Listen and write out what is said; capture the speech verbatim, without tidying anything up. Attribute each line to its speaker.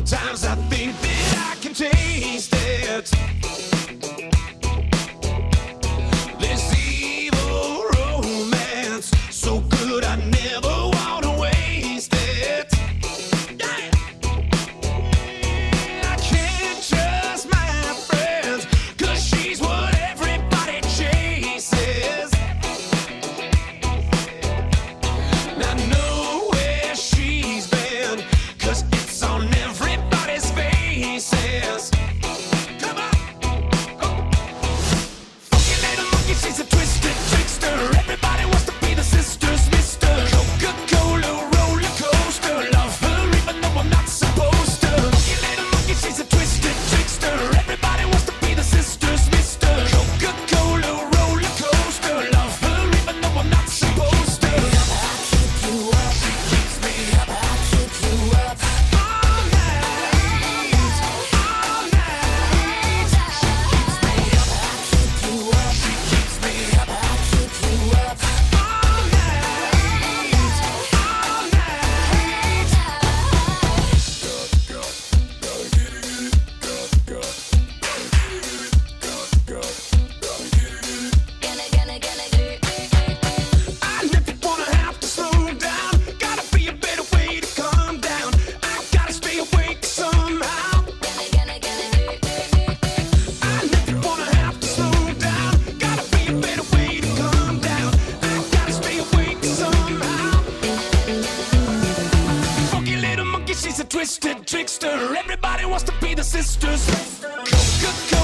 Speaker 1: Sometimes I think that I can taste it. This evil romance, so good I never wanna waste it. Yeah. I can't trust my friends, 'cause she's what everybody chases. And I know where she's been, 'cause it's on everybody's faces. Come on. Oh. Funky little monkey, she's a twisted trickster. Everybody wants to be the sisters, mister. Coca-Cola roller coaster. Love her even though I'm not supposed to. Funky little monkey, she's a twisted trickster. Everybody wants to be the sisters, mister. Coca-Cola roller coaster. Love her even though I'm not supposed to. She keeps me up, I keep you up all night, all night. She keeps me up, I keep you up. She keeps me up, I keep you up all night, all night. I never wanna have to slow down. Gotta be a better way to calm down. I gotta stay awake somehow. I never wanna have to slow down. Gotta be a better way to calm down. I gotta stay awake somehow. Funky little monkey, she's a twisted trickster. Everybody wants to be the sisters. Coca-Cola